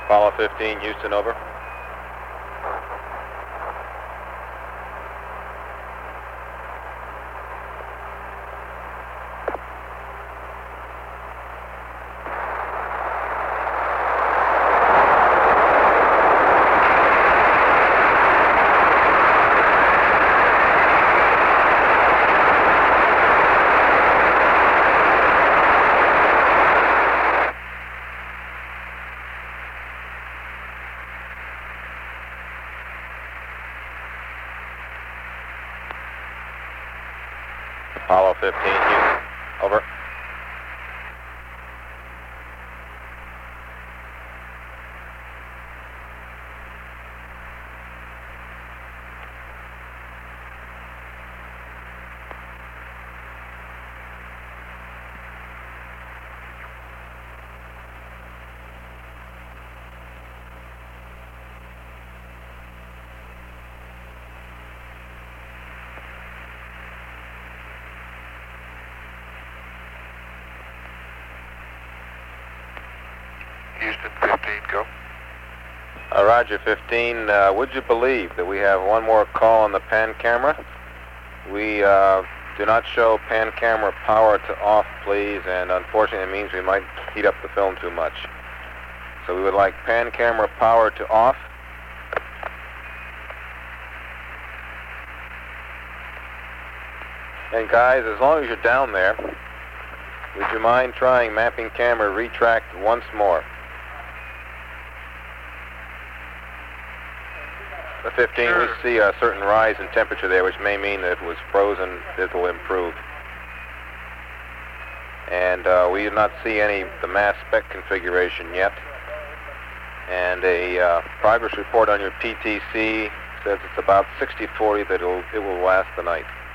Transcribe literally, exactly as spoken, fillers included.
Apollo fifteen, Houston, over. Apollo fifteen, Houston, over. Houston fifteen, go. Uh, Roger, fifteen. Uh, would you believe that we have one more call on the pan camera? We uh, do not show pan camera power to off, please, and unfortunately it means we might heat up the film too much. So we would like pan camera power to off. And guys, as long as you're down there, would you mind trying mapping camera retract once more? The fifteen, Sure. we see a certain rise in temperature there, which may mean that it was frozen. It will improve. And uh, we do not see any the mass spec configuration yet. And a uh, progress report on your P T C says it's about sixty forty that it'll, it will last the night.